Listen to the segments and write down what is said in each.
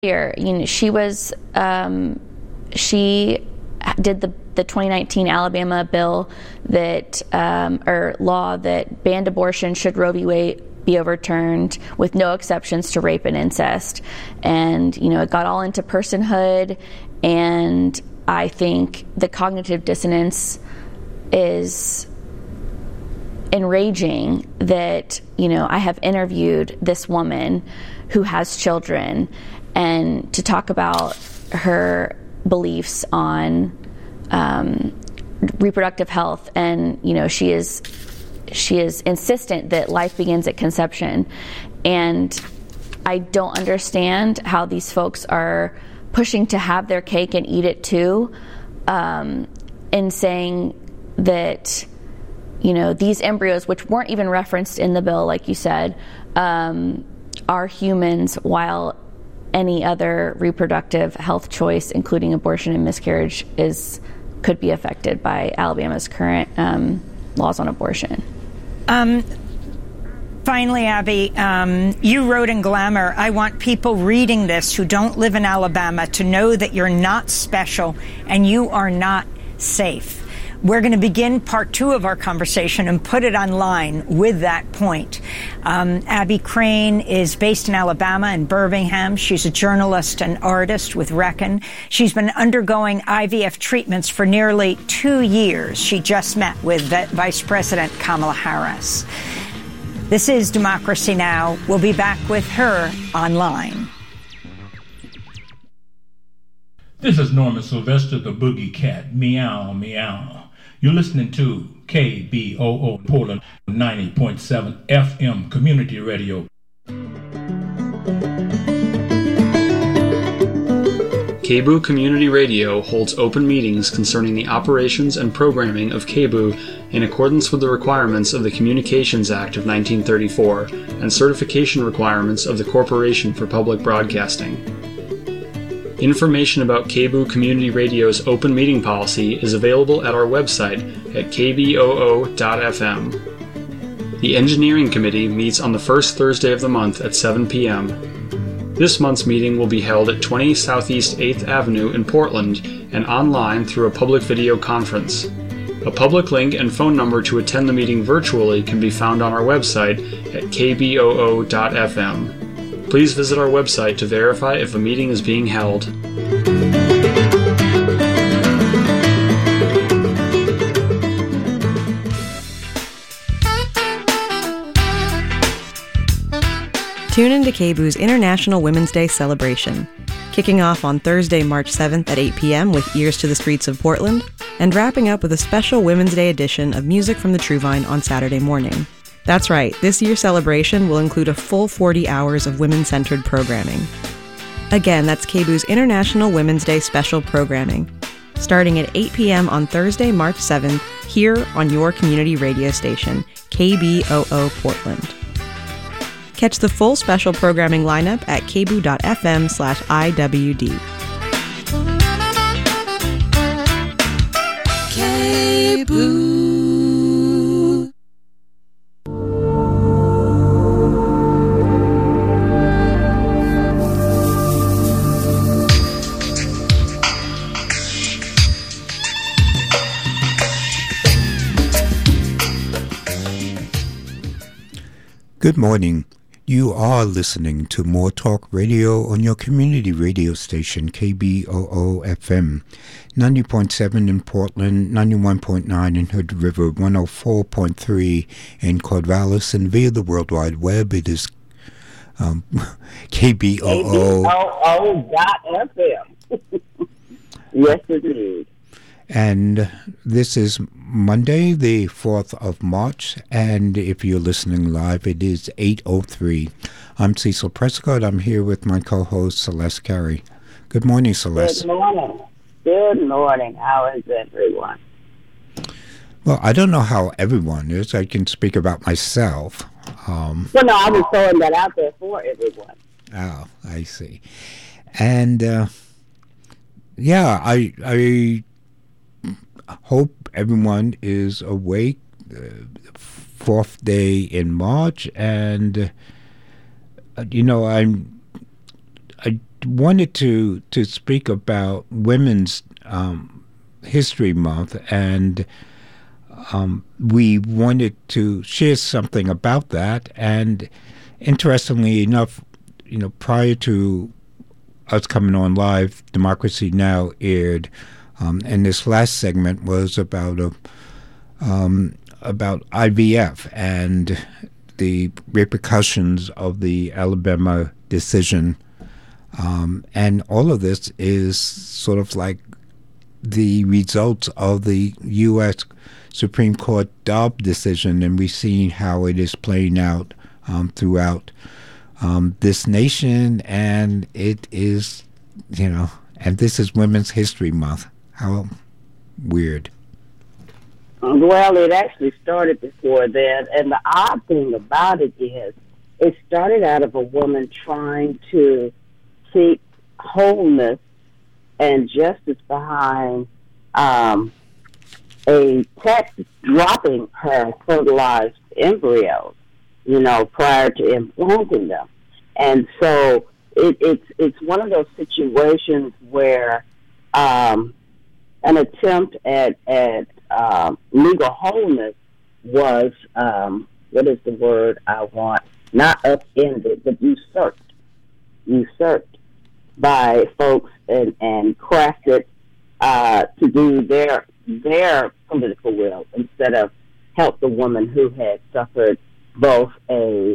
Here, she did the 2019 Alabama bill that or law that banned abortion should Roe v. Wade be overturned, with no exceptions to rape and incest. And it got all into personhood, and I think the cognitive dissonance is enraging that I have interviewed this woman who has children, and to talk about her beliefs on reproductive health, and she is insistent that life begins at conception. And I don't understand how these folks are pushing to have their cake and eat it too, and saying that these embryos, which weren't even referenced in the bill, like you said, are humans, while any other reproductive health choice, including abortion and miscarriage, could be affected by Alabama's current laws on abortion. Finally, Abby, you wrote in Glamour, I want people reading this who don't live in Alabama to know that you're not special and you are not safe. We're going to begin part 2 of our conversation and put it online with that point. Abby Crane is based in Alabama, in Birmingham. She's a journalist and artist with Reckon. She's been undergoing IVF treatments for nearly 2 years. She just met with Vice President Kamala Harris. This is Democracy Now! We'll be back with her online. This is Norman Sylvester, the Boogie Cat. Meow, meow. You're listening to KBOO Portland 90.7 FM Community Radio. KBOO Community Radio holds open meetings concerning the operations and programming of KBOO in accordance with the requirements of the Communications Act of 1934 and certification requirements of the Corporation for Public Broadcasting. Information about KBOO Community Radio's open meeting policy is available at our website at kboo.fm. The Engineering Committee meets on the first Thursday of the month at 7 p.m. This month's meeting will be held at 20 Southeast 8th Avenue in Portland and online through a public video conference. A public link and phone number to attend the meeting virtually can be found on our website at kboo.fm. Please visit our website to verify if a meeting is being held. Tune into KBOO's International Women's Day celebration, kicking off on Thursday, March 7th at 8 p.m. with Ears to the Streets of Portland, and wrapping up with a special Women's Day edition of Music from the Truvine on Saturday morning. That's right, this year's celebration will include a full 40 hours of women-centered programming. Again, that's KBOO's International Women's Day special programming, starting at 8 p.m. on Thursday, March 7th, here on your community radio station, KBOO Portland. Catch the full special programming lineup at kboo.fm/IWD. KBOO. Good morning. You are listening to More Talk Radio on your community radio station, KBOO FM, 90.7 in Portland, 91.9 in Hood River, 104.3 in Corvallis, and via the World Wide Web, it is KBOO. KBOO.FM. Yes, it is. And this is Monday, the 4th of March, and if you're listening live, it is 8:03. I'm Cecil Prescott. I'm here with my co-host, Celeste Carey. Good morning, Celeste. Good morning. Good morning. How is everyone? Well, I don't know how everyone is. I can speak about myself. Well, no, I was throwing that out there for everyone. Oh, I see. And, I hope everyone is awake. Fourth day in March, and I wanted to speak about Women's History Month, and we wanted to share something about that. And interestingly enough, prior to us coming on live, Democracy Now! Aired, and this last segment was about IVF and the repercussions of the Alabama decision. And all of this is sort of like the results of the U.S. Supreme Court Dobbs decision, and we've seen how it is playing out throughout this nation, and it is, and this is Women's History Month. How weird. Well, it actually started before then, and the odd thing about it is it started out of a woman trying to seek wholeness and justice behind a text dropping her fertilized embryos, prior to implanting them. And so it's one of those situations where an attempt at legal wholeness was, what is the word I want? Not upended, but usurped by folks and crafted to do their political will instead of help the woman who had suffered both a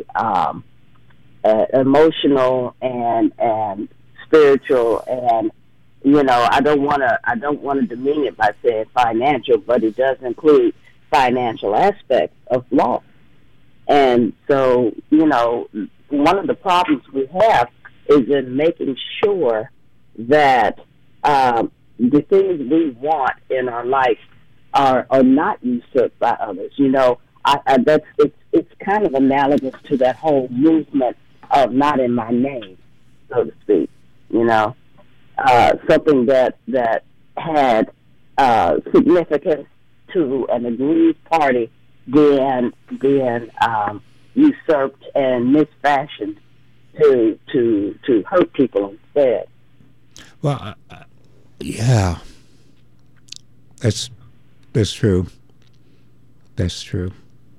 emotional and spiritual, and I don't want to demean it by saying financial, but it does include financial aspects of law. And so, one of the problems we have is in making sure that the things we want in our life are not usurped by others. It's kind of analogous to that whole movement of not in my name, so to speak. Something that had significance to an aggrieved party being usurped and misfashioned to hurt people instead. Well, yeah, that's true. That's true.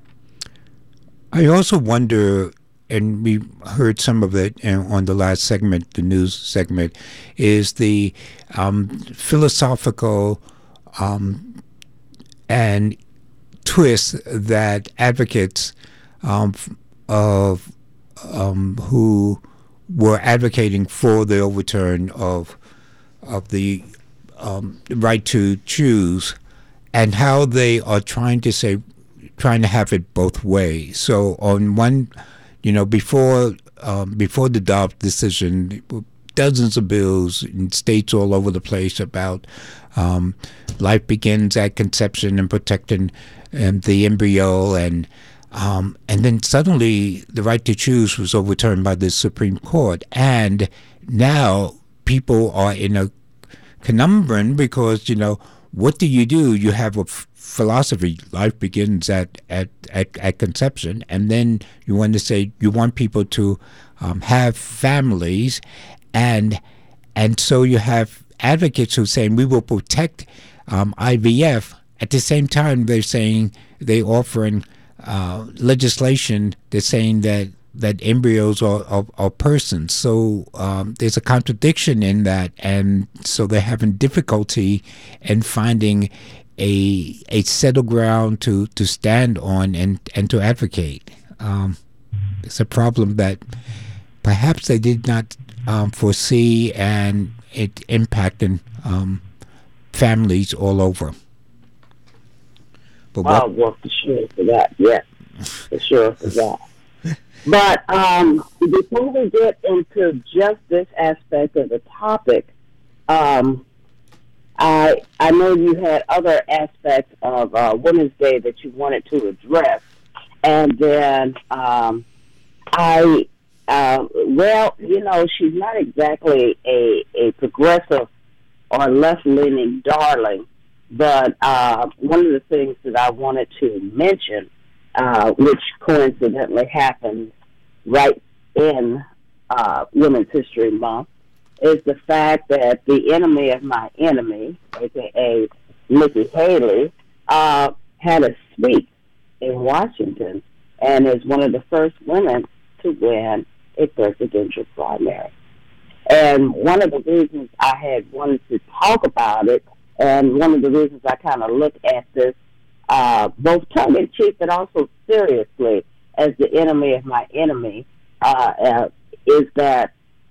I also wonder, and we heard some of it on the last segment, the news segment, is the philosophical and twist that advocates who were advocating for the overturn of the right to choose, and how they are trying to have it both ways. So on one, before the Dobbs decision, dozens of bills in states all over the place about life begins at conception and protecting the embryo, and then suddenly the right to choose was overturned by the Supreme Court, and now people are in a conundrum because what do? You have a philosophy, life begins at conception, and then you want to say you want people to have families, and so you have advocates who are saying we will protect IVF. At the same time, they're offering legislation that's saying that embryos are persons. So there's a contradiction in that, and so they're having difficulty in finding a settled ground to stand on and to advocate. It's a problem that perhaps they did not foresee, and it impacting families all over. But well, for sure for that, yes, for sure for that. But before we get into just this aspect of the topic, I know you had other aspects of Women's Day that you wanted to address, and then she's not exactly a progressive or left-leaning darling, but one of the things that I wanted to mention, which coincidentally happened right in Women's History Month, is the fact that the enemy of my enemy, a.k.a. Nikki Haley, had a suite in Washington and is one of the first women to win a presidential primary. And one of the reasons I had wanted to talk about it, and one of the reasons I kind of look at this both tongue-in-cheek but also seriously as the enemy of my enemy, is that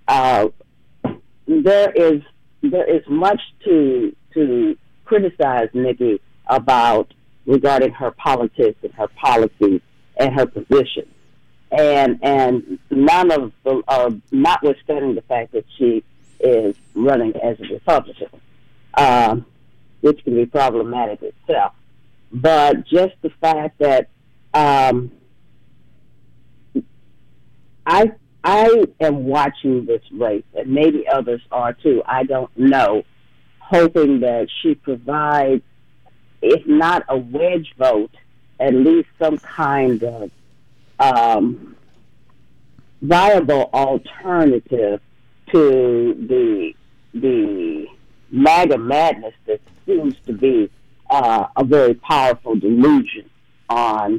there is much to criticize Nikki about regarding her politics and her policies and her position, and none of the notwithstanding the fact that she is running as a Republican, which can be problematic itself, but just the fact that I am watching this race, and maybe others are too, I don't know, hoping that she provides, if not a wedge vote, at least some kind of viable alternative to the MAGA madness that seems to be a very powerful delusion on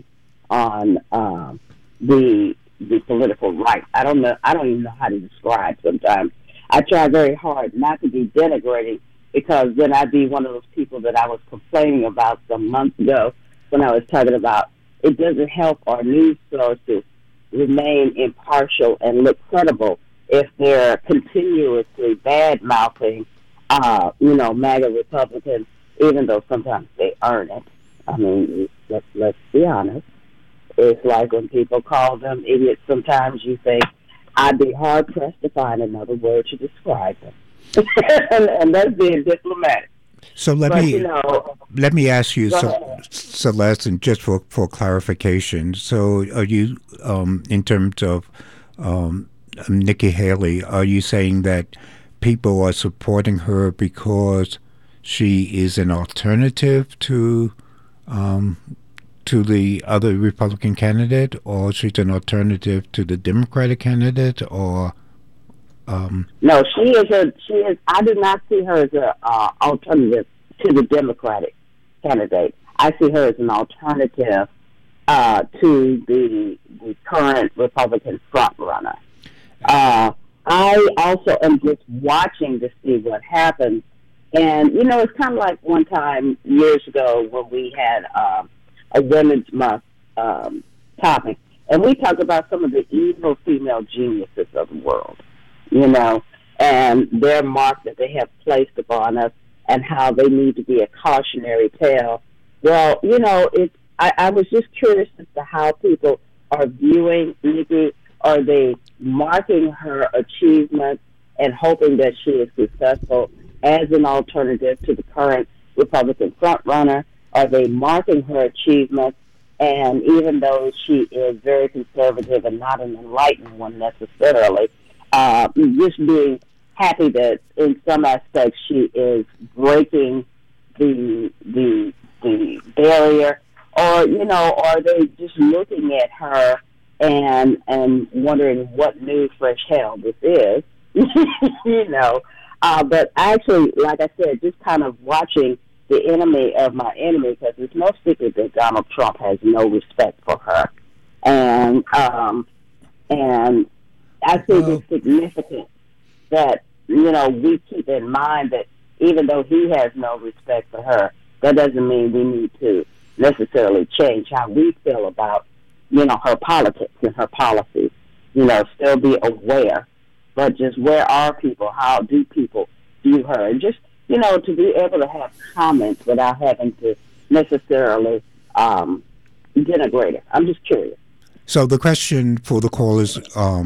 the political right. I don't even know how to describe sometimes. I try very hard not to be denigrating, because then I'd be one of those people that I was complaining about some months ago when I was talking about it doesn't help our news sources remain impartial and look credible if they're continuously bad-mouthing, MAGA Republicans, even though sometimes they earn it. I mean, let's be honest. It's like when people call them idiots, sometimes you think, I'd be hard-pressed to find another word to describe them. and that's being diplomatic. So let me ask you, Celeste, and just for clarification. So are you, in terms of Nikki Haley, are you saying that people are supporting her because she is an alternative to the other Republican candidate, or she's an alternative to the Democratic candidate, or? No, she is. I do not see her as an alternative to the Democratic candidate. I see her as an alternative to the current Republican frontrunner. I also am just watching to see what happens. And, it's kind of like one time years ago when we had a Women's Month topic, and we talked about some of the evil female geniuses of the world, and their mark that they have placed upon us and how they need to be a cautionary tale. Well, I was just curious as to how people are viewing Nikki. Are they marking her achievements and hoping that she is successful as an alternative to the current Republican frontrunner? Are they marking her achievements, and even though she is very conservative and not an enlightened one necessarily, just being happy that in some aspects she is breaking the barrier, or are they just looking at her and wondering what new fresh hell this is? But actually, like I said, just kind of watching the enemy of my enemy, because it's no secret that Donald Trump has no respect for her, and I think it's significant that we keep in mind that even though he has no respect for her, that doesn't mean we need to necessarily change how we feel about her politics and her policies. Still be aware, but just where are people? How do people view her? And just to be able to have comments without having to necessarily denigrate her. I'm just curious. So the question for the callers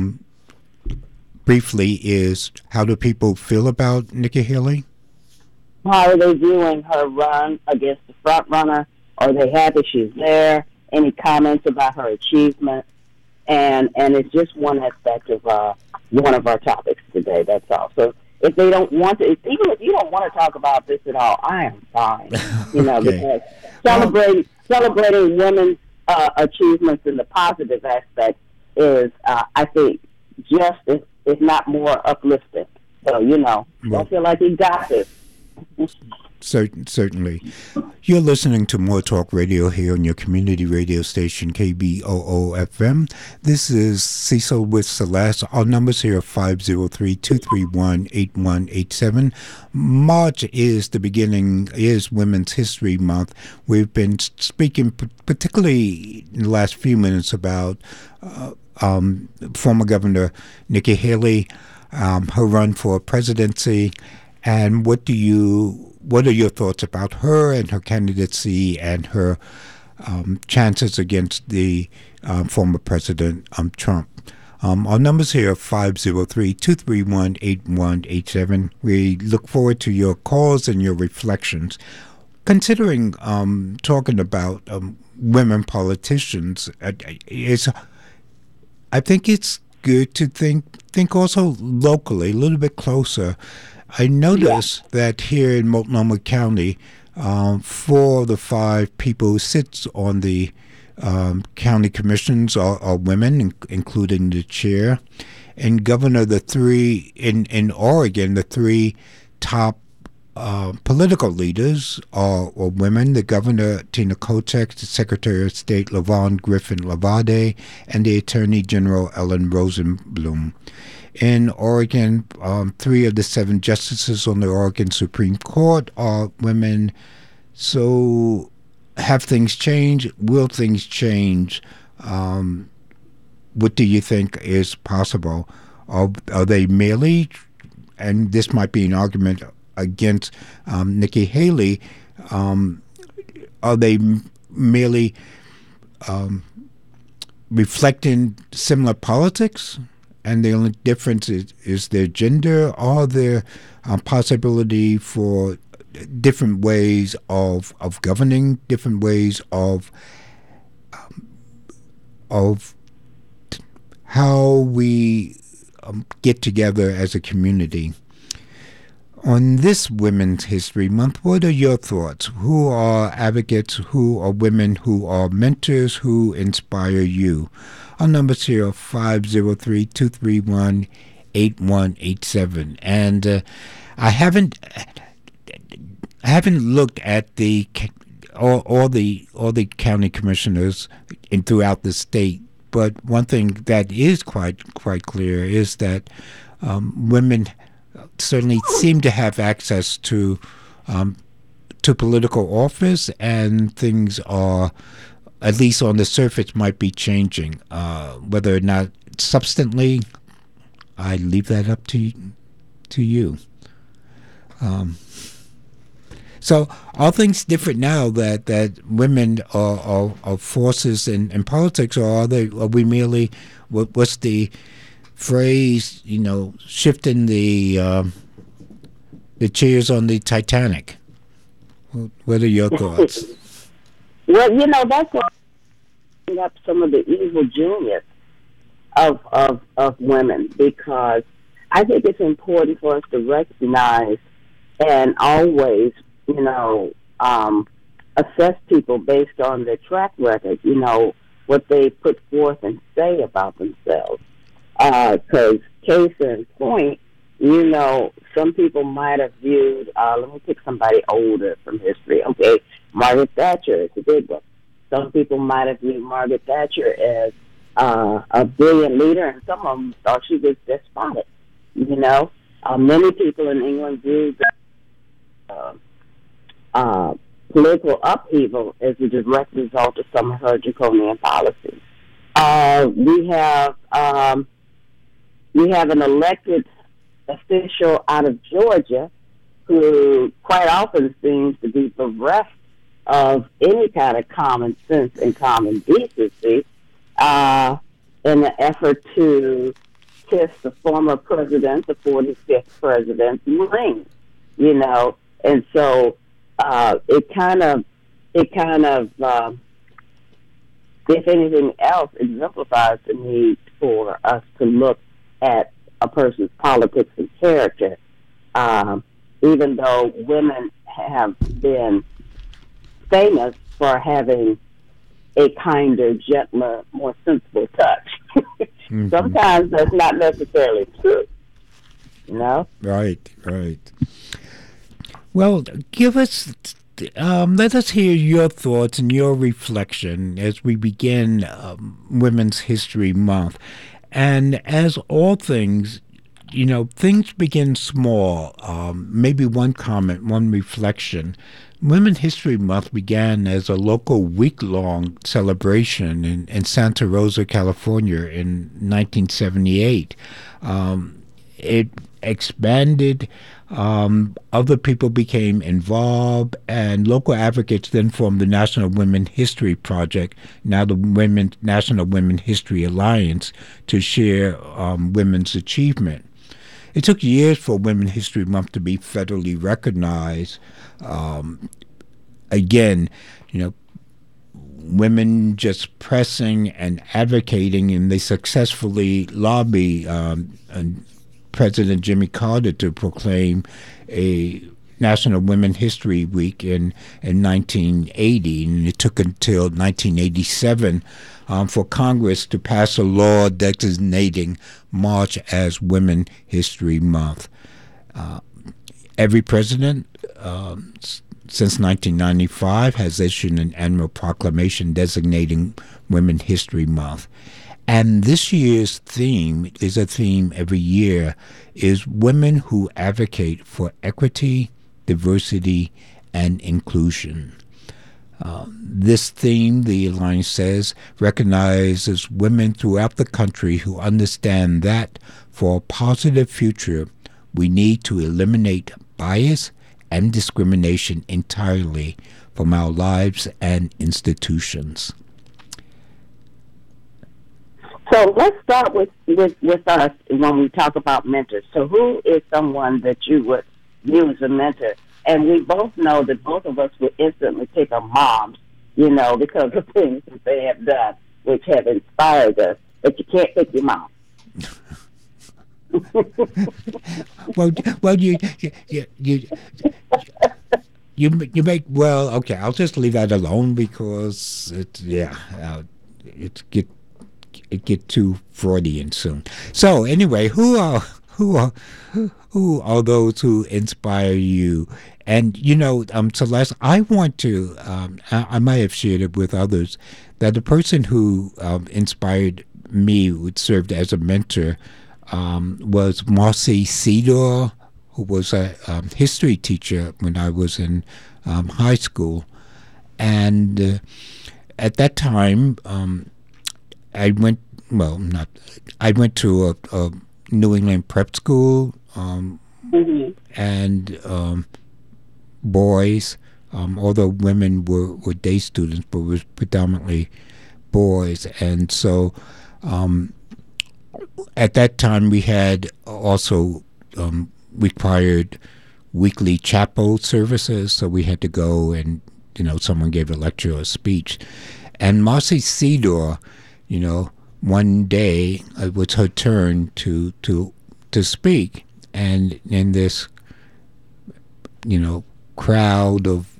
briefly is, how do people feel about Nikki Haley? How are they viewing her run against the front runner? Are they happy she's there? Any comments about her achievement? And it's just one aspect of one of our topics today, that's all. So if they don't want to, even if you don't want to talk about this at all, I am fine. Okay. Because celebrating women's achievements in the positive aspect is, I think, just if not more uplifting So, don't feel like you got this. Certainly. You're listening to More Talk Radio here on your community radio station, KBOO-FM. This is Cecil with Celeste. Our numbers here are 503-231-8187. March is Women's History Month. We've been speaking particularly in the last few minutes about former Governor Nikki Haley, her run for presidency, and what are your thoughts about her and her candidacy and her chances against the former President Trump? Our numbers here are 503-231-8187. We look forward to your calls and your reflections. Considering talking about women politicians, I think it's good to think also locally, a little bit closer. I noticed that here in Multnomah County, 4 of the 5 people who sit on the county commissions are women, including the chair. And Governor, in Oregon, the 3 top political leaders are women: the Governor, Tina Kotek, the Secretary of State, LaVon Griffin Lavade, and the Attorney General, Ellen Rosenblum. In Oregon, 3 of the 7 justices on the Oregon Supreme Court are women. So have things changed? Will things change? What do you think is possible? Are they merely, and this might be an argument against Nikki Haley, are they merely reflecting similar politics? And the only difference is their gender, or their possibility for different ways of governing, different ways of how we get together as a community. On this Women's History Month, what are your thoughts? Who are advocates? Who are women? Who are mentors? Who inspire you? Our numbers here are 503-231-8187. And I haven't looked at all the county commissioners throughout the state. But one thing that is quite clear is that women certainly seem to have access to political office, and things are, at least on the surface, might be changing. Whether or not substantially, I leave that up to you. So are things different now that women are forces in politics, or are we merely, what's the phrase, shifting the chairs on the Titanic? What are your thoughts? Well, that's what bring up some of the evil genius of women, because I think it's important for us to recognize and always, assess people based on their track record, what they put forth and say about themselves. Because case in point, some people might have viewed, let me pick somebody older from history, okay, Margaret Thatcher is a big one. Some people might have viewed Margaret Thatcher as a brilliant leader, and some of them thought she was despotic, Many people in England viewed political upheaval as a direct result of some of her draconian policies. We have an elected official out of Georgia who quite often seems to be bereft of any kind of common sense and common decency in an effort to kiss the former president, the 45th president's ring, and so it kind of, if anything else, exemplifies the need for us to look at a person's politics and character. Even though women have been famous for having a kinder, gentler, more sensible touch. Mm-hmm. Sometimes that's not necessarily true. you know? Right. Well, let us hear your thoughts and your reflection as we begin Women's History Month. And as all things, things begin small. Maybe one comment, one reflection. Women's History Month began as a local week-long celebration in Santa Rosa, California in 1978. It expanded. Other people became involved, and local advocates then formed the National Women History Project, now the National Women History Alliance, to share women's achievement. It took years for Women's History Month to be federally recognized. Again, women just pressing and advocating, and they successfully lobby President Jimmy Carter to proclaim a National Women History Week in 1980, and it took until 1987 for Congress to pass a law designating March as Women History Month. Every president since 1995 has issued an annual proclamation designating Women History Month. And this year's theme is a theme every year, is women who advocate for equity, diversity, and inclusion. This theme, the Alliance says, recognizes women throughout the country who understand that for a positive future, we need to eliminate bias and discrimination entirely from our lives and institutions. So let's start with us when we talk about mentors. So who is someone that you would use a mentor? And we both know that both of us would instantly pick our moms, because of things that they have done, which have inspired us. But you can't pick your mom. well, you make okay. I'll just leave that alone because it get too Freudian soon. So anyway, who are those who inspire you? And Celeste, I want to. I might have shared it with others that the person who inspired me, who served as a mentor, was Marcy Cedar, who was a history teacher when I was in high school. And at that time, I went to a New England prep school, and boys, although women were day students, but it was predominantly boys. And so at that time we had also required weekly chapel services, so we had to go and someone gave a lecture or a speech. And Marcy Cedar, one day it was her turn to speak, and in this crowd of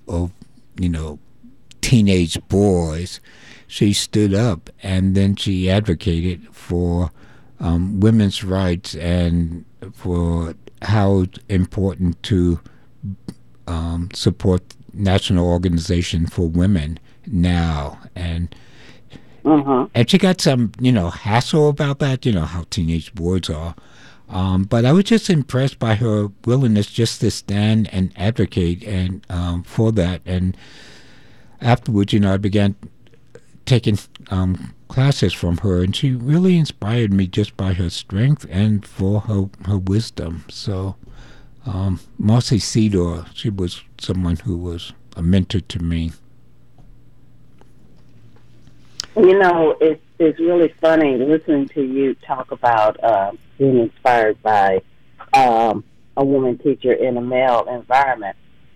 teenage boys, she stood up and then she advocated for women's rights and for how important to support National Organization for Women now. And and she got some, hassle about that, how teenage boys are. But I was just impressed by her willingness just to stand and advocate and for that. And afterwards, I began taking classes from her, and she really inspired me just by her strength and for her wisdom. So Marcy Cedar, she was someone who was a mentor to me. It's really funny listening to you talk about being inspired by a woman teacher in a male environment.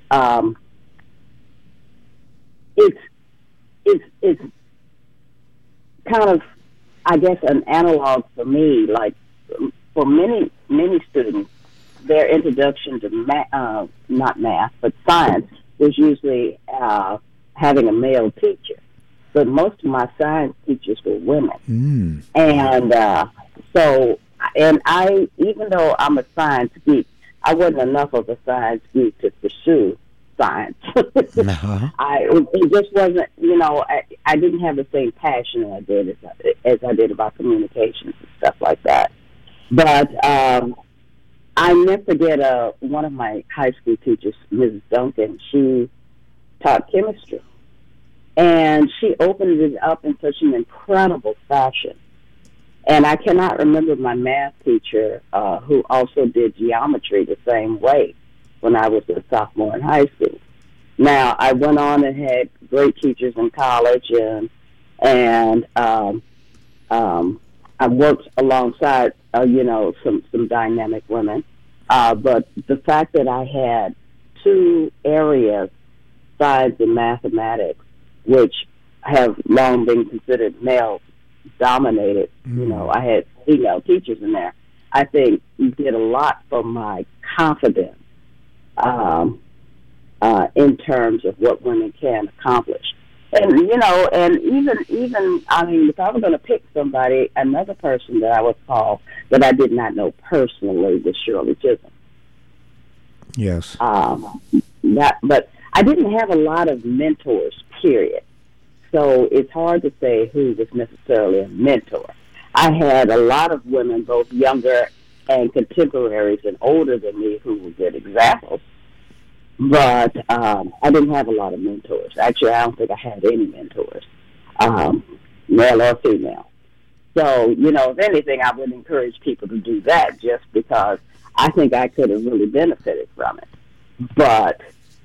It's kind of, I guess, an analog for me. Like for many students, their introduction to not math but science was usually having a male teacher. But most of my science teachers were women. And so even though I'm a science geek, I wasn't enough of a science geek to pursue science. Uh-huh. It just wasn't, I didn't have the same passion as I did about communications and stuff like that. But I never forget one of my high school teachers, Mrs. Duncan. She taught chemistry, and she opened it up in such an incredible fashion. And I cannot remember my math teacher, who also did geometry the same way when I was a sophomore in high school. Now, I went on and had great teachers in college, and I worked alongside, some dynamic women. But the fact that I had two areas, science and mathematics, which have long been considered male-dominated, I had female teachers in there, I think did a lot for my confidence in terms of what women can accomplish. And, and even, if I were going to pick somebody, another person that I would call that I did not know personally was Shirley Chisholm. Yes. But I didn't have a lot of mentors, period. So it's hard to say who was necessarily a mentor. I had a lot of women, both younger and contemporaries and older than me, who were good examples. But I didn't have a lot of mentors. Actually, I don't think I had any mentors, male or female. So, if anything, I would encourage people to do that just because I think I could have really benefited from it. But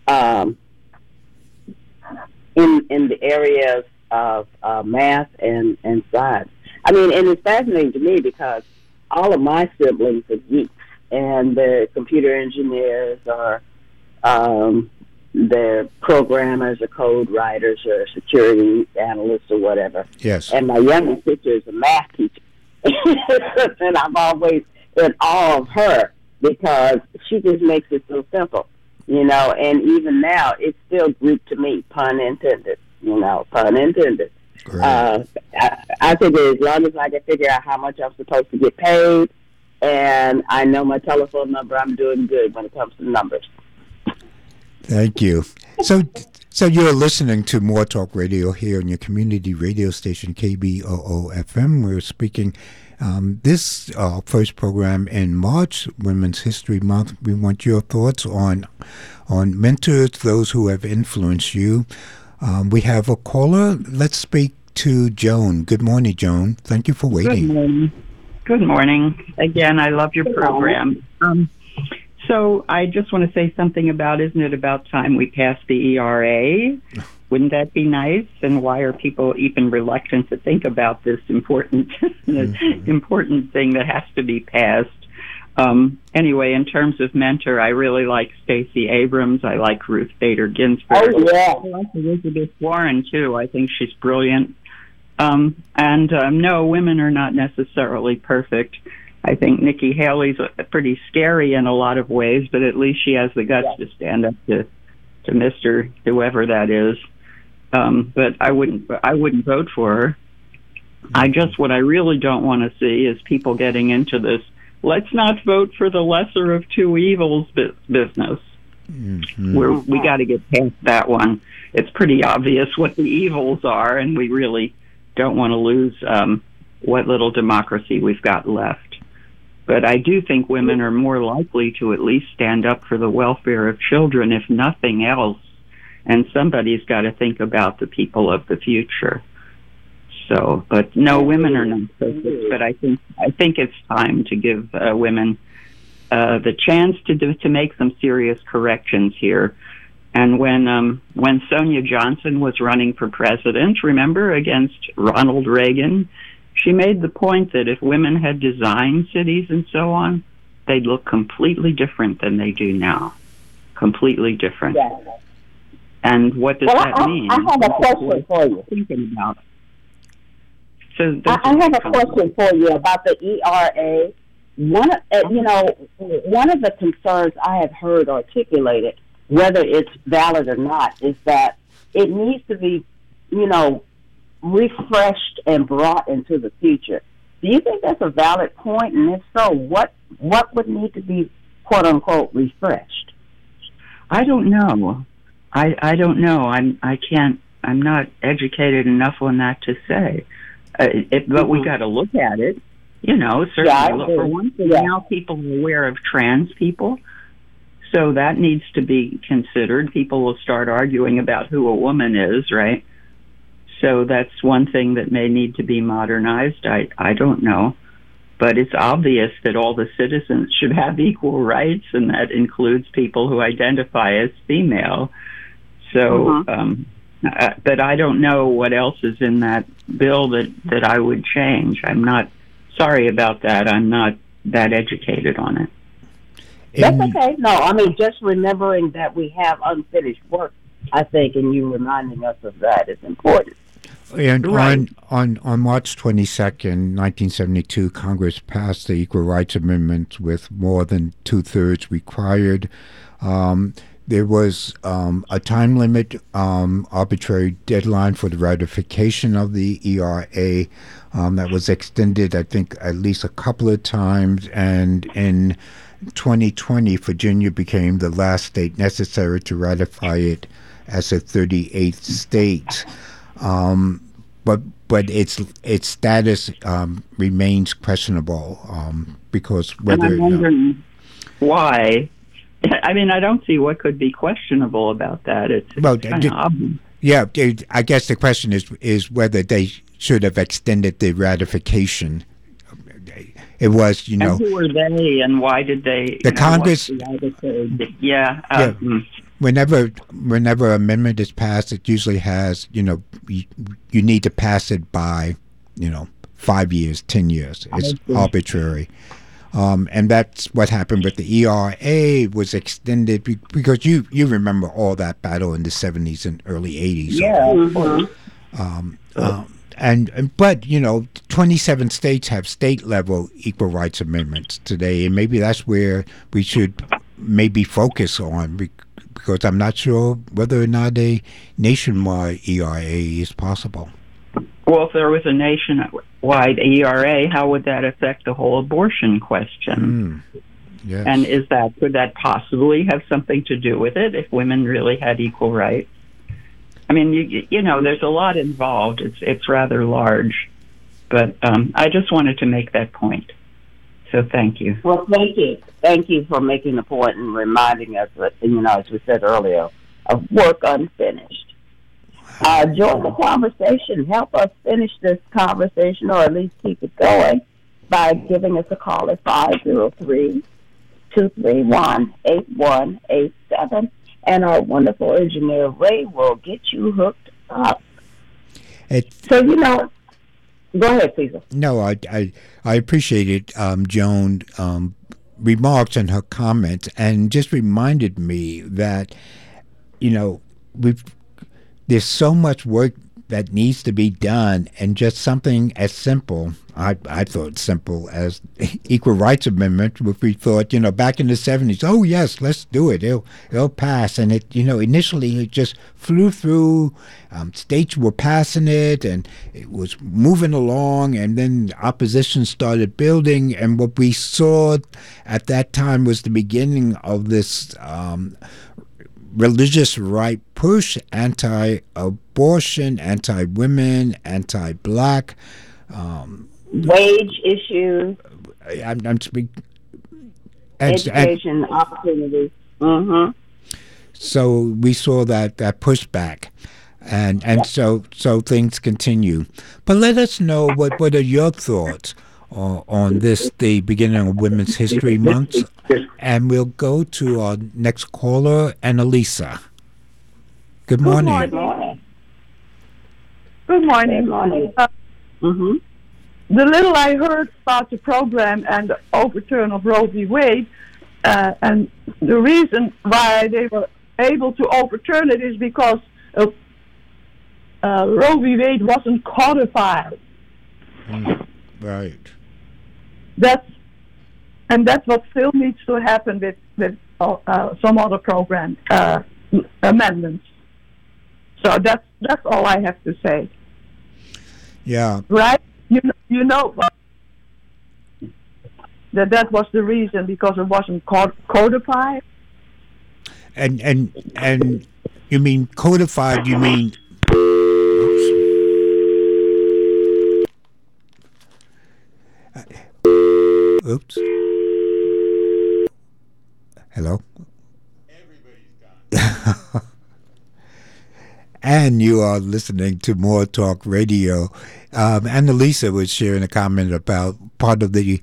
in the areas of math and science, and it's fascinating to me because all of my siblings are geeks, and they're computer engineers or they're programmers or code writers or security analysts or whatever. Yes. And my younger sister is a math teacher. And I'm always in awe of her because she just makes it so simple, and even now it's still Greek to me, pun intended, pun intended. I figure as long as I can figure out how much I'm supposed to get paid and I know my telephone number, I'm doing good when it comes to numbers. Thank you. So you're listening to More Talk Radio here on your community radio station, KBOO-FM. We're speaking this first program in March, Women's History Month. We want your thoughts on mentors, those who have influenced you. We have a caller. Let's speak to Joan. Good morning, Joan. Thank you for waiting. Good morning. Good morning. Again, I love your program. So I just want to say something about, isn't it about time we passed the ERA? Wouldn't that be nice? And why are people even reluctant to think about this important important thing that has to be passed? Anyway, in terms of mentor, I really like Stacey Abrams. I like Ruth Bader Ginsburg. Oh, yeah. I like Elizabeth Warren, too. I think she's brilliant. No, women are not necessarily perfect. I think Nikki Haley's pretty scary in a lot of ways, but at least she has the guts to stand up to Mr. whoever that is. But I wouldn't vote for her. What I really don't want to see is people getting into this, let's not vote for the lesser of two evils business. Mm-hmm. We got to get past that one. It's pretty obvious what the evils are, and we really don't want to lose what little democracy we've got left. But I do think women are more likely to at least stand up for the welfare of children, if nothing else. And somebody's got to think about the people of the future. So, but no, women are not perfect. But I think it's time to give women the chance to make some serious corrections here. And when Sonia Johnson was running for president, remember, against Ronald Reagan, she made the point that if women had designed cities and so on, they'd look completely different than they do now. Completely different. Yeah. And what does that mean? I have a question for you. Thinking about. I have a question for you about the ERA. One of the concerns I have heard articulated, whether it's valid or not, is that it needs to be, refreshed and brought into the future. Do you think that's a valid point? And if so, what would need to be, quote unquote, refreshed? I don't know. I don't know. I'm not educated enough on that to say. But we got to look at it. Certainly. Yeah, for one thing, now people are aware of trans people, so that needs to be considered. People will start arguing about who a woman is, right? So that's one thing that may need to be modernized. I don't know. But it's obvious that all the citizens should have equal rights, and that includes people who identify as female. So, but I don't know what else is in that bill that I would change. I'm not sorry about that. I'm not that educated on it. That's okay. No, I mean, just remembering that we have unfinished work, I think, and you reminding us of that is important. And on March 22nd, 1972, Congress passed the Equal Rights Amendment with more than two-thirds required. There was a time limit, arbitrary deadline for the ratification of the ERA that was extended, I think, at least a couple of times. And in 2020, Virginia became the last state necessary to ratify it as a 38th state. But its status remains questionable because whether... And I'm wondering why. I mean, I don't see what could be questionable about that. It's kind of obvious. Yeah, I guess the question is whether they should have extended the ratification. It was, And who were they, and why did they? The Congress. Whenever amendment is passed, it usually has, you need to pass it by, 5 years, 10 years. It's arbitrary. And that's what happened with the ERA was extended because you remember all that battle in the 70s and early 80s. But 27 states have state level equal rights amendments today, and maybe that's where we should maybe focus on because I'm not sure whether or not a nationwide ERA is possible. Well, if there was a nationwide ERA, how would that affect the whole abortion question? Yes. And could that possibly have something to do with it if women really had equal rights? I mean, there's a lot involved. It's rather large, but I just wanted to make that point. So thank you. Well, thank you. Thank you for making the point and reminding us that, as we said earlier, of work unfinished. Join the conversation. Help us finish this conversation, or at least keep it going, by giving us a call at 503-231-8187. And our wonderful engineer, Ray, will get you hooked up. So, go ahead, Cesar. No, I appreciate it, Joan, remarks and her comments, and just reminded me that, there's so much work that needs to be done, and just something as simple, I thought simple as Equal Rights Amendment, which we thought, back in the 70s, oh yes, let's do it, it'll pass. And it, initially it just flew through, states were passing it, and it was moving along, and then opposition started building, and what we saw at that time was the beginning of this religious right push, anti-abortion, anti-women, anti-black, wage issues, I'm speaking education opportunities. So we saw that pushback, and so things continue. But let us know what are your thoughts on this, the beginning of Women's History Month. And we'll go to our next caller, Annalisa. Good morning. Good morning. The little I heard about the program and the overturn of Roe v. Wade, and the reason why they were able to overturn it is because Roe v. Wade wasn't codified. Right. That's what still needs to happen with some other program amendments. So that's all I have to say. Yeah. Right? that was the reason, because it wasn't codified. And you mean codified? You mean? Oops. Hello? Everybody's gone. And you are listening to More Talk Radio. Annalisa was sharing a comment about part of the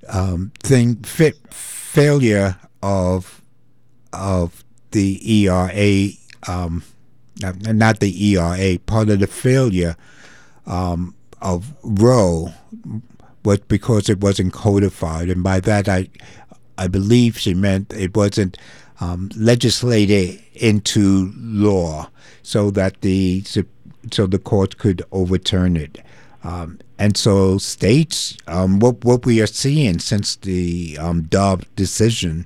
failure of the ERA, not the ERA, part of the failure of Roe was because it wasn't codified, and by that I believe she meant it wasn't legislated into law, so that the court could overturn it. And so states, what we are seeing since the Dobbs decision,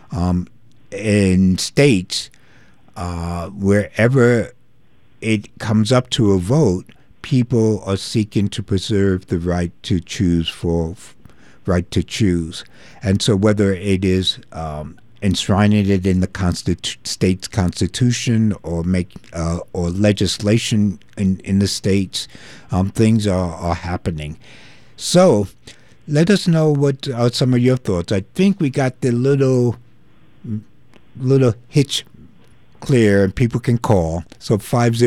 in states, wherever it comes up to a vote, people are seeking to preserve the right to choose and so whether it is enshrining it in the state's constitution or or legislation in the states, things are happening. So let us know what are some of your thoughts. I think we got the little hitch clear, and people can call. So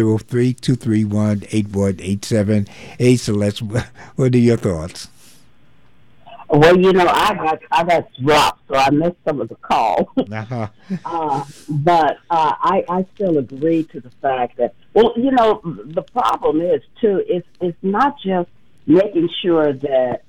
503-231-8187. Hey, Celeste, what are your thoughts? Well, I got dropped, so I missed some of the call. Uh-huh. But I still agree to the fact that, the problem is, too, it's not just making sure that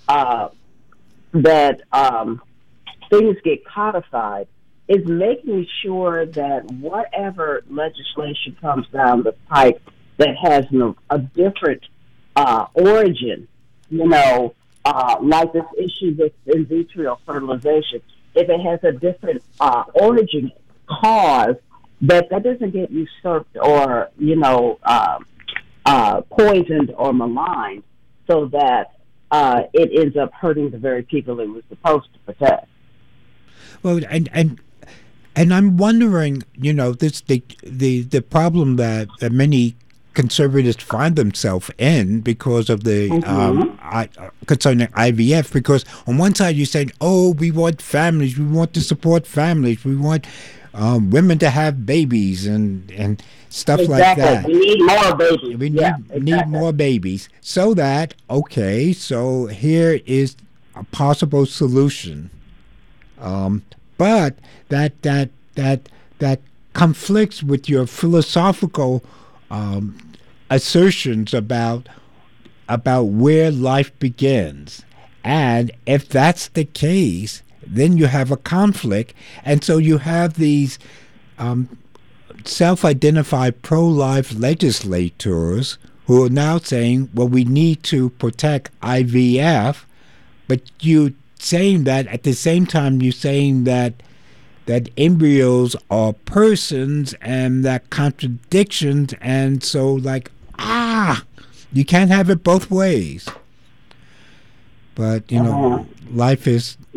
things get codified. Is making sure that whatever legislation comes down the pipe that has a different origin, like this issue with in vitro fertilization, if it has a different origin cause, that doesn't get usurped or, poisoned or maligned, so that it ends up hurting the very people it was supposed to protect. Well, and I'm wondering, the problem that many conservatives find themselves in because of the concerning IVF. Because on one side you're saying, "Oh, we want families, we want to support families, we want women to have babies and stuff like that. We need more babies. We need more babies, so that so here is a possible solution." But that conflicts with your philosophical assertions about where life begins. And if that's the case, then you have a conflict. And so you have these self-identified pro-life legislators who are now saying, well, we need to protect IVF, but you saying that at the same time you're saying that embryos are persons, and that contradictions, and so you can't have it both ways. But life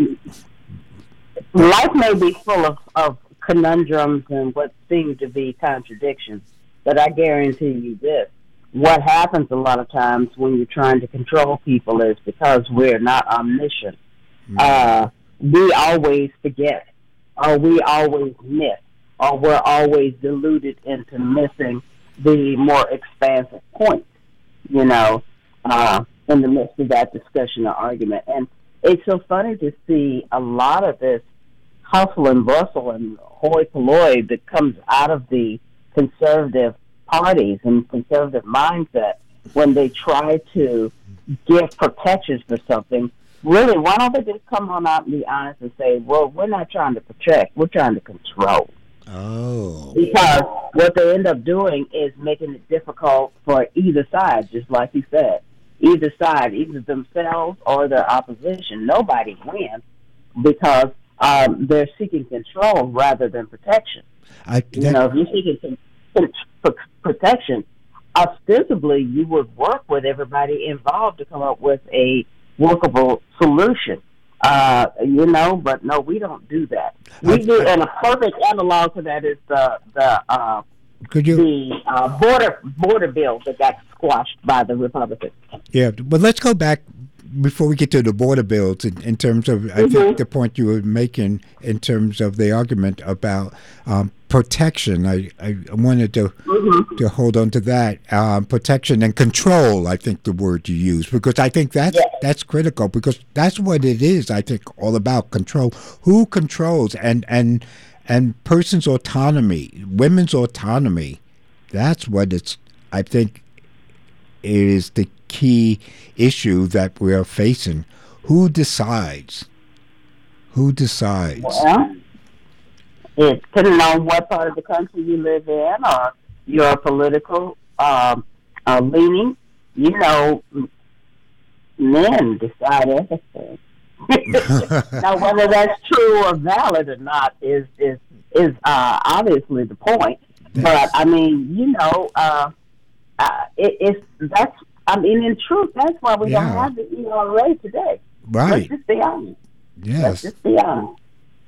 may be full of conundrums and what seem to be contradictions, but I guarantee you this: what happens a lot of times when you're trying to control people is because we're not omniscient. We always forget, or we always miss, or we're always deluded into missing the more expansive point, in the midst of that discussion or argument. And it's so funny to see a lot of this hustle and bustle and hoi polloi that comes out of the conservative parties and conservative mindset when they try to give protections for something. Really, why don't they just come on out and be honest and say, well, we're not trying to protect, we're trying to control. Oh. Because what they end up doing is making it difficult for either side, just like you said. Either side, either themselves or their opposition. Nobody wins because they're seeking control rather than protection. If you're seeking protection, ostensibly you would work with everybody involved to come up with a workable solution. But no, we don't do that. We do, and a perfect analog to that is the border bill that got squashed by the Republicans. Yeah, but let's go back before we get to the border bills in terms of, I think the point you were making in terms of the argument about protection. I wanted to hold on to that. Protection and control, I think the word you use, because I think that's critical, because that's what it is, I think, all about control. Who controls and person's autonomy, women's autonomy, that's what it's, I think, is the key issue that we are facing. Who decides? Who decides? Well, it's depending on what part of the country you live in or your political leaning. Men decide everything. Now, whether that's true or valid or not is obviously the point. But I mean, in truth, that's why we don't have the ERA today. Right. Let's just be honest. Yes. Let's just be honest.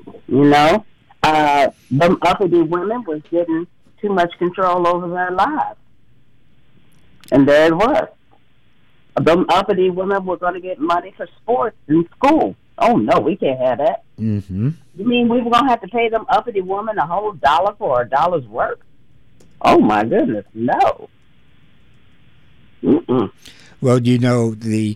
Them uppity women was getting too much control over their lives. And there it was. Them uppity women were going to get money for sports in school. Oh, no, we can't have that. Mm-hmm. You mean we were going to have to pay them uppity women a whole $1 for a dollar's work? Oh, my goodness, no. Mm-mm. Well, the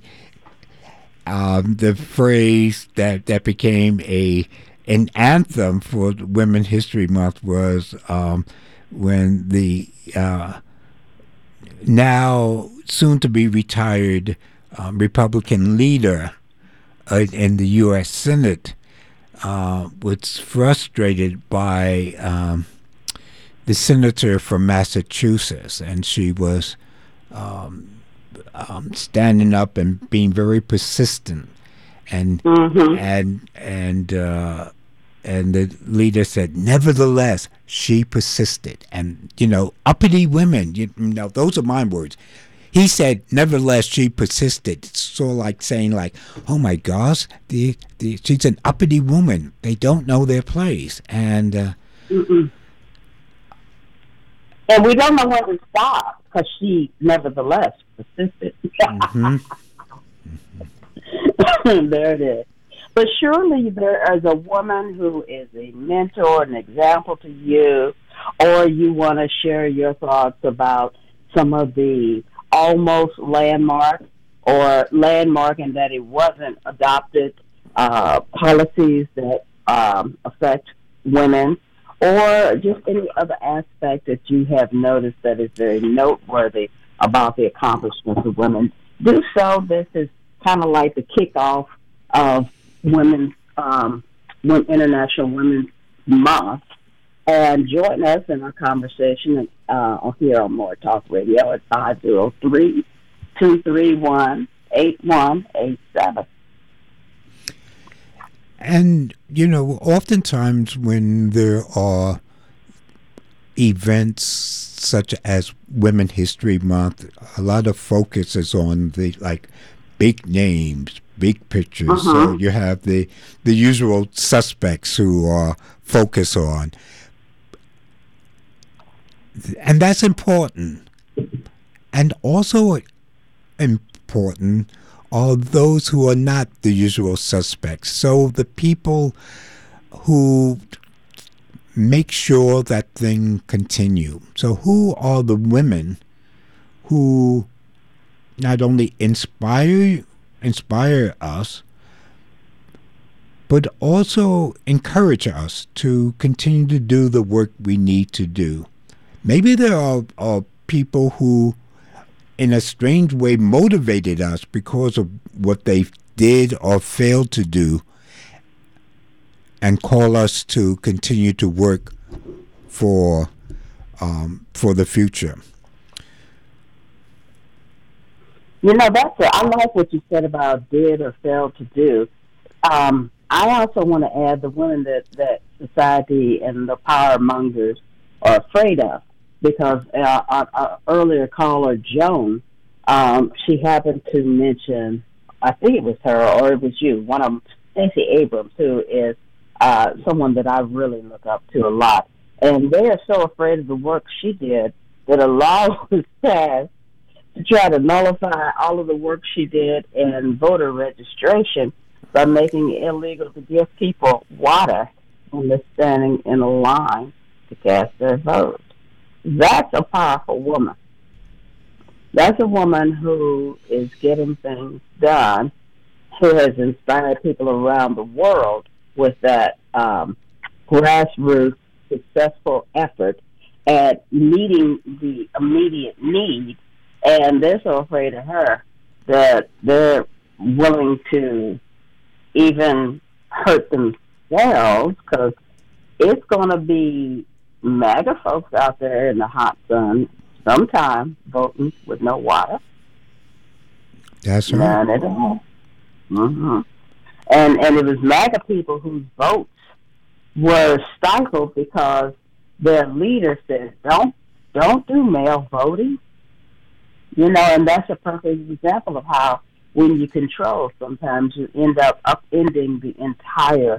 phrase that became an anthem for Women's History Month was when the now soon-to-be retired Republican leader in the U.S. Senate was frustrated by the senator from Massachusetts, and she was standing up and being very persistent, and the leader said, nevertheless, she persisted. And uppity women, those are my words. He said, nevertheless, she persisted. It's sort of like saying, oh my gosh, she's an uppity woman. They don't know their place, and we don't know when to stop, because she nevertheless persisted. There it is. But surely there is a woman who is a mentor, an example to you, or you want to share your thoughts about some of the almost landmark in that it wasn't adopted policies that affect women, or just any other aspect that you have noticed that is very noteworthy about the accomplishments of women. Do so. This is kind of like the kickoff of International Women's Month. And join us in our conversation here on More Talk Radio at 503-231-8187. And, oftentimes when there are events such as Women's History Month, a lot of focus is on the, big names, big pictures. So you have the usual suspects who are focused on. And that's important. And also important are those who are not the usual suspects. So the people who make sure that thing continue. So who are the women who not only inspire us, but also encourage us to continue to do the work we need to do? Maybe there are people who, in a strange way, motivated us because of what they did or failed to do, and call us to continue to work for the future. That's it. I like what you said about did or failed to do. I also want to add the women that society and the power mongers are afraid of. Because our earlier caller, Joan, she happened to mention, I think it was her or it was you, one of them Stacey Abrams, who is someone that I really look up to a lot. And they are so afraid of the work she did that a law was passed to try to nullify all of the work she did in voter registration by making it illegal to give people water when they're standing in a line to cast their vote. That's a powerful woman. That's a woman who is getting things done, who has inspired people around the world with that grassroots successful effort at meeting the immediate need. And they're so afraid of her that they're willing to even hurt themselves, because it's going to be MAGA folks out there in the hot sun sometime voting with no water. That's right. Mm-hmm. And it was MAGA people whose votes were stifled because their leader said, don't do mail voting. You know, and that's a perfect example of how when you control, sometimes you end up upending the entire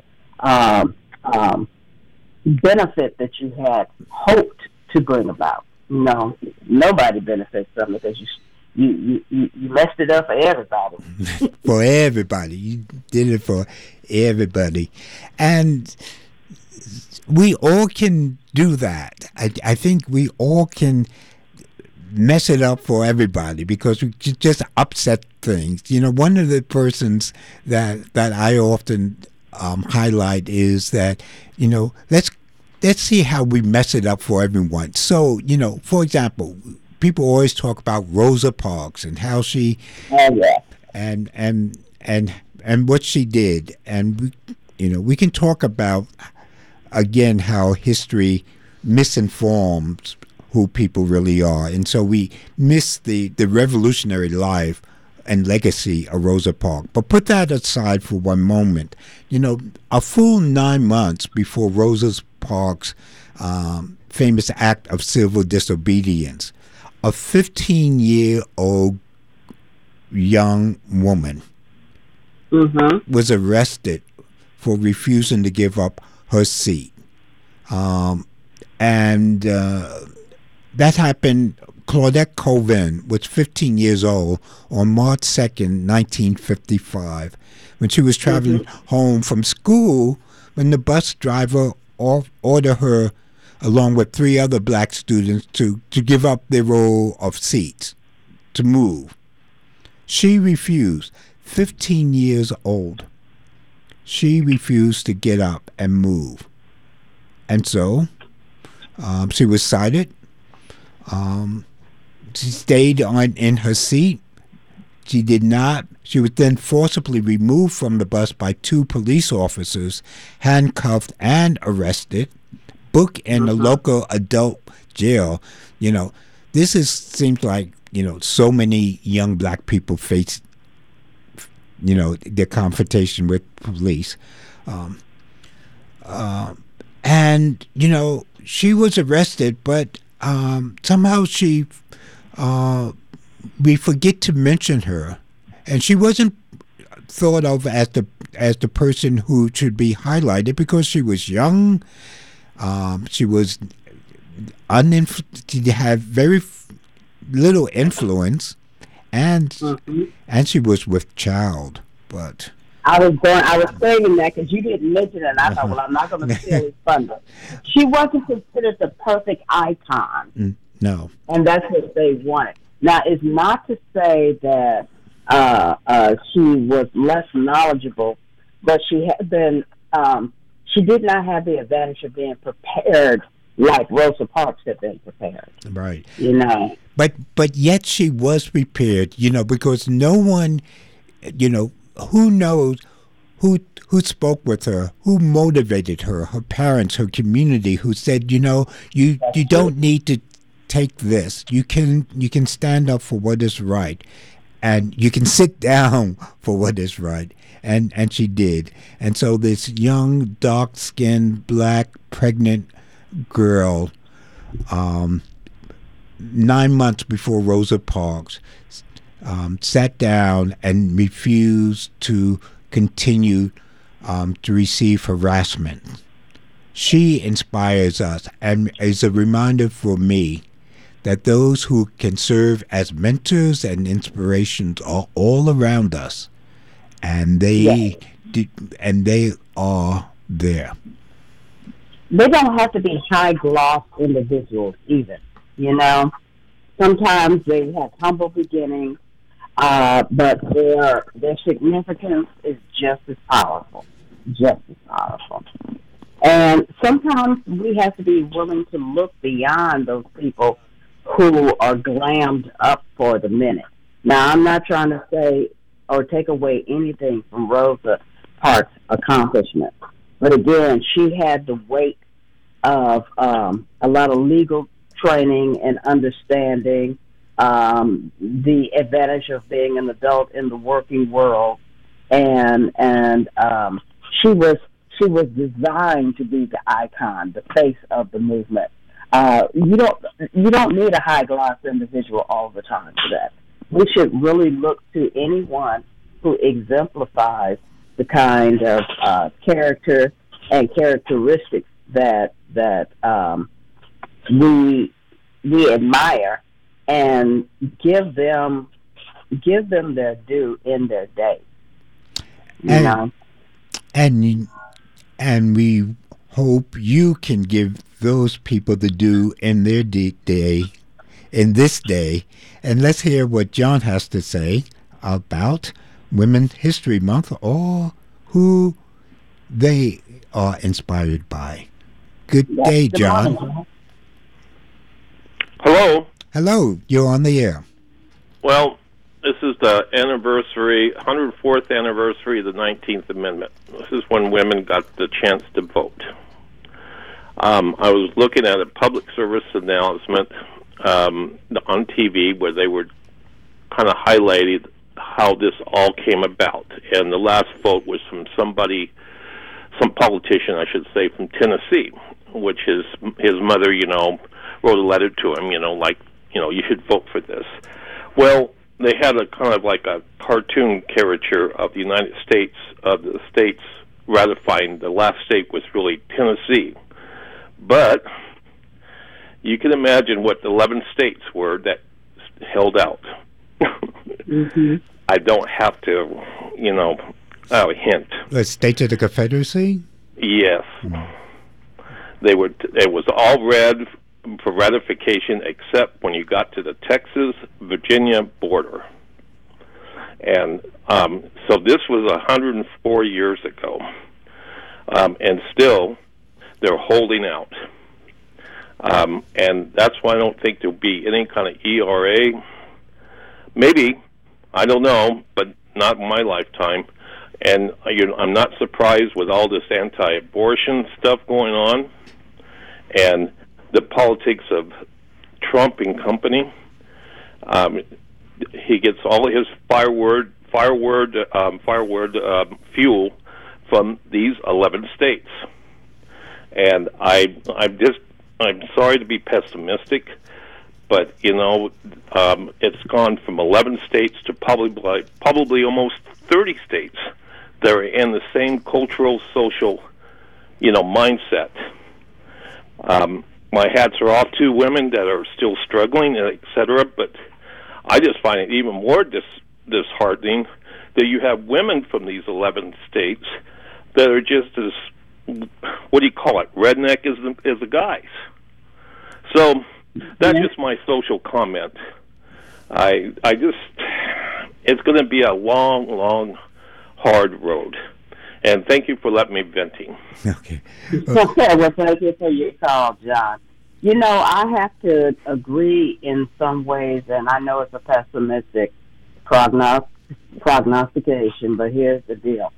benefit that you had hoped to bring about. No, nobody benefits from it because you messed it up for everybody. For everybody. You did it for everybody. And we all can do that. I think we all can mess it up for everybody because we just upset things. You know, one of the persons that I often highlight is that, you know, let's see how we mess it up for everyone. So, you know, for example, people always talk about Rosa Parks and how she and what she did, and we can talk about again how history misinforms who people really are, and so we miss the revolutionary life and legacy of Rosa Parks. But put that aside for one moment. You know, a full 9 months before Rosa Parks' famous act of civil disobedience, a 15-year-old young woman was arrested for refusing to give up her seat. And that happened. Claudette Colvin was 15 years old on March 2nd, 1955, when she was traveling home from school when the bus driver ordered her, along with 3 other black students, to give up their row of seats, to move. She refused. 15 years old. She refused to get up and move. And so she was cited. She stayed in her seat. She was then forcibly removed from the bus by 2 police officers, handcuffed and arrested, booked in a local adult jail. You know, seems like, you know, so many young black people face, you know, their confrontation with police. And, you know, she was arrested, but somehow we forget to mention her, and she wasn't thought of as the person who should be highlighted because she was young. She was she had very little influence, and she was with child. But I was saying that because you didn't mention it, and I thought, well, I'm not going to steal his thunder. She wasn't considered the perfect icon. No. And that's what they wanted. Now, it's not to say that she was less knowledgeable, but she had been, she did not have the advantage of being prepared like Rosa Parks had been prepared. Right. You know. But yet she was prepared, you know, because no one, you know, who knows who spoke with her, who motivated her parents, her community, who said, you know, you don't need to take this. You can stand up for what is right, and you can sit down for what is right. And she did. And so this young, dark-skinned, black, pregnant girl, 9 months before Rosa Parks, sat down and refused to continue to receive harassment. She inspires us and is a reminder for me that those who can serve as mentors and inspirations are all around us, and they are there. They don't have to be high gloss individuals either. Sometimes they have humble beginnings, but their significance is just as powerful. And sometimes we have to be willing to look beyond those people who are glammed up for the minute. Now, I'm not trying to say or take away anything from Rosa Parks' accomplishment, but again, she had the weight of a lot of legal training and understanding, the advantage of being an adult in the working world, and she was designed to be the icon, the face of the movement. You don't need a high gloss individual all the time for that. We should really look to anyone who exemplifies the kind of character and characteristics that we admire, and give them their due in their day. And we hope you can give those people the due in their day, in this day. And let's hear what John has to say about Women's History Month, or who they are inspired by. Good day, John. Hello. Hello, you're on the air. Well, this is the 104th anniversary of the 19th Amendment. This is when women got the chance to vote. I was looking at a public service announcement on TV where they were kind of highlighting how this all came about. And the last vote was from some politician, I should say, from Tennessee, which is his mother, wrote a letter to him, you should vote for this. Well, they had a kind of like a cartoon caricature of the United States, of the states ratifying. The last state was really Tennessee. But you can imagine what the 11 states were that held out. Mm-hmm. I don't have to, hint. The states of the Confederacy? Yes. It was all red for ratification except when you got to the Texas-Virginia border. And so this was 104 years ago. And still, they're holding out. And that's why I don't think there'll be any kind of ERA. Maybe, I don't know, but not in my lifetime. And I'm not surprised with all this anti-abortion stuff going on and the politics of Trump and company. He gets all of his firewood fuel from these 11 states. And I'm sorry to be pessimistic, but it's gone from 11 states to probably almost 30 states that are in the same cultural, social, mindset. My hats are off to women that are still struggling, et cetera, but I just find it even more disheartening that you have women from these 11 states that are just as, redneck as the guys. So that's just my social comment. It's going to be a long, long, hard road. And thank you for letting me venting. Okay. Well, thank you for your call, John. I have to agree in some ways, and I know it's a pessimistic prognostication, but here's the deal.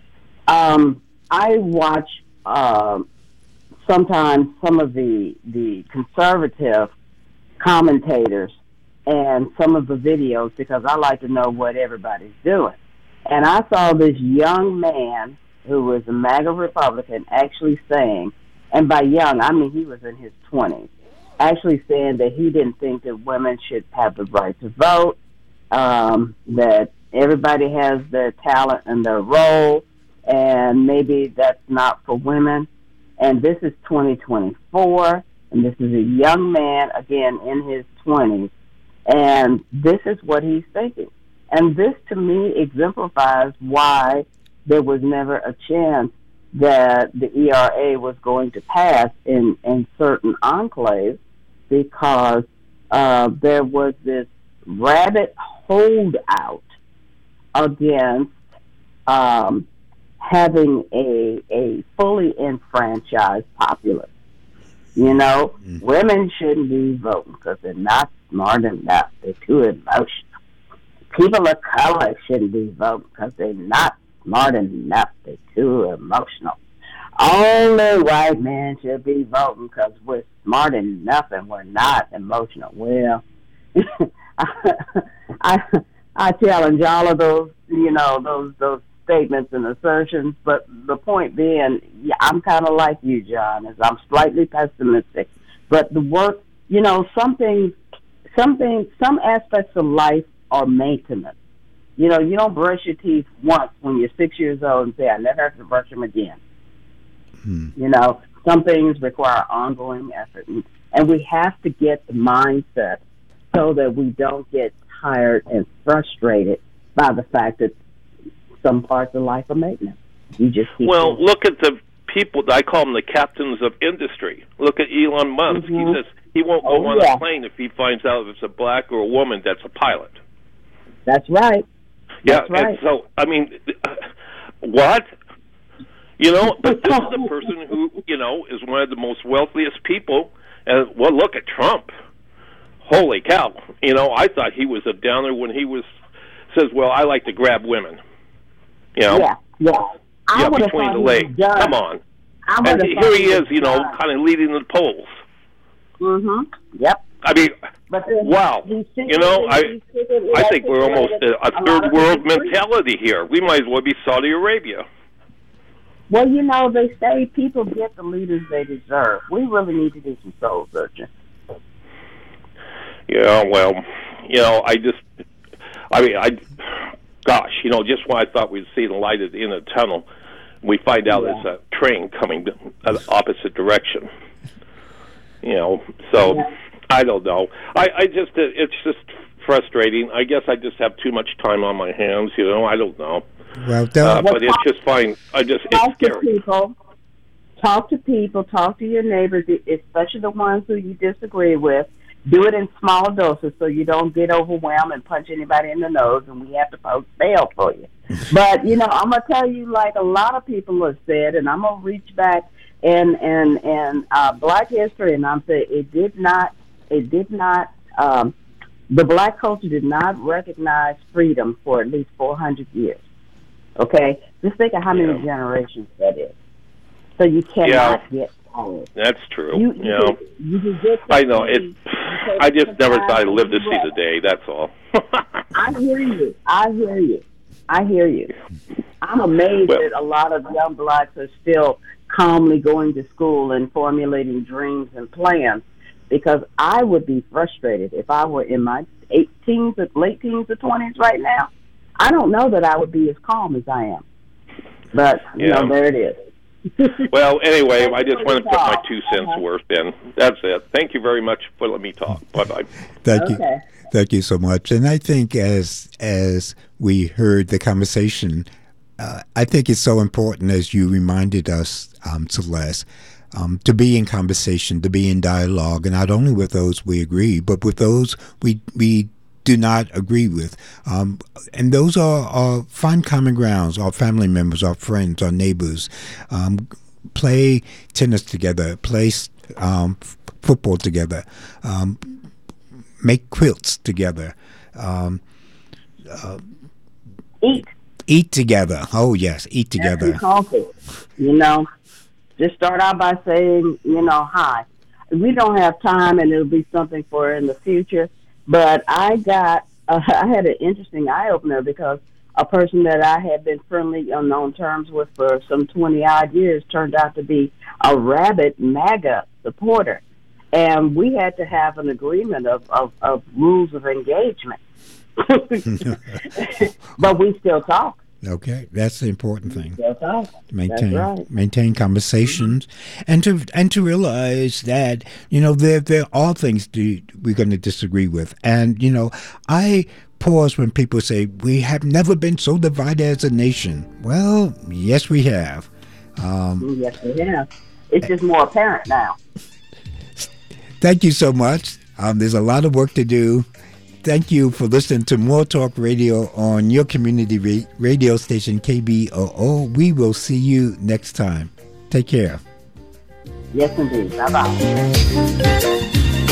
I watch sometimes some of the conservative commentators and some of the videos because I like to know what everybody's doing. And I saw this young man who was a MAGA Republican actually saying, and by young, I mean he was in his 20s, actually saying that he didn't think that women should have the right to vote, that everybody has their talent and their role, and maybe that's not for women. And this is 2024, and this is a young man, again, in his 20s, and this is what he's thinking. And this, to me, exemplifies why there was never a chance that the ERA was going to pass in certain enclaves, because there was this rabid holdout against having a fully enfranchised populace. You know, women shouldn't be voting because they're not smart enough. They're too emotional. People of color shouldn't be voting because they're not smart enough. They're too emotional. Only white men should be voting because we're smart enough and we're not emotional. Well, I challenge all of those, you know, those statements and assertions, but the point being, yeah, I'm kind of like you, John, is I'm slightly pessimistic. But the work, you know, some aspects of life are maintenance. You know, you don't brush your teeth once when you're 6 years old and say, I never have to brush them again. You know, some things require ongoing effort, and we have to get the mindset so that we don't get tired and frustrated by the fact that some parts of life are maintenance. You just keep going. Look at the people, I call them the captains of industry. Look at Elon Musk. He says he won't go on a plane if he finds out if it's a black or a woman that's a pilot. That's right. Yeah, That's right. And so, I mean, what? You know, but this is a person who, you know, is one of the most wealthiest people. And, well, look at Trump. Holy cow. You know, I thought he was a downer when he says, well, I like to grab women. You know? Yeah, between the legs. Come on. And here he is, you know, kind of leading the polls. Yep. I mean, wow. You know, I think we're almost a third world mentality here. We might as well be Saudi Arabia. Well, you know, they say people get the leaders they deserve. We really need to do some soul searching. Yeah, well, you know, gosh, you know, just when I thought we'd see the light at the end of the tunnel, we find out it's a train coming the opposite direction. You know, so I don't know. It's just frustrating. I guess I just have too much time on my hands. You know, I don't know. Well, but it's just fine. It's scary. Talk to people. Talk to your neighbors, especially the ones who you disagree with. Do it in small doses so you don't get overwhelmed and punch anybody in the nose, and we have to post bail for you. But, you know, I'm going to tell you, like a lot of people have said, and I'm going to reach back in Black history, and I'm saying the Black culture did not recognize freedom for at least 400 years. Okay? Just think of how many generations that is. So you cannot get tired. That's true. You know, I know it. I just never thought I'd live to see the day. That's all. I hear you. I'm amazed that a lot of young Blacks are still calmly going to school and formulating dreams and plans, because I would be frustrated if I were in my late teens or 20s right now. I don't know that I would be as calm as I am. But, you know, there it is. Well, anyway, I just want to put my 2 cents worth in. That's it. Thank you very much for letting me talk. Bye-bye. Thank you so much. And I think as we heard the conversation, I think it's so important, as you reminded us, Celeste, to be in conversation, to be in dialogue, and not only with those we agree, but with those we do not agree with. And those are find common grounds, our family members, our friends, our neighbors. Play tennis together, play football together, make quilts together, eat together. Oh, yes, eat together. Coffee. You know, just start out by saying, you know, hi. We don't have time, and it'll be something for in the future. But I had an interesting eye-opener, because a person that I had been friendly on known terms with for some 20-odd years turned out to be a rabid MAGA supporter. And we had to have an agreement of rules of engagement. But we still talk. Okay, that's the important thing. That's right. That's right. Maintain conversations, and to realize that there are things we're going to disagree with, and I pause when people say we have never been so divided as a nation. Well, yes, we have. Yes, we have. It's just more apparent now. Thank you so much. There's a lot of work to do. Thank you for listening to More Talk Radio on your community radio station, KBOO. We will see you next time. Take care. Yes, indeed. Bye-bye.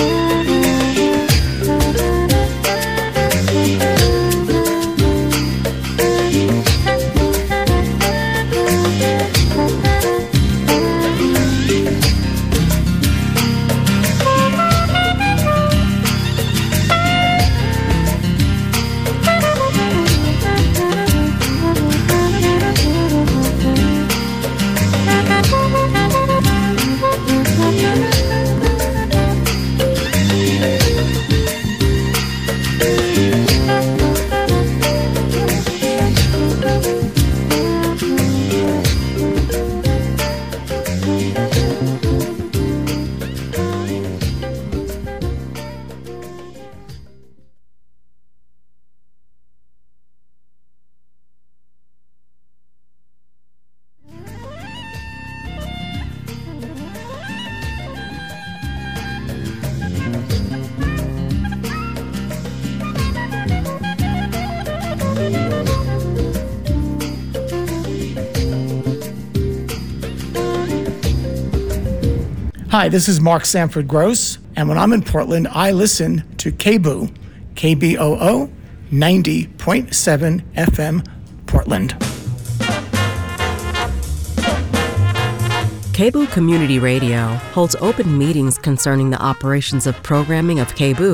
Hi, this is Mark Sanford Gross, and when I'm in Portland, I listen to KBOO, KBOO 90.7 FM, Portland. KBOO Community Radio holds open meetings concerning the operations of programming of KBOO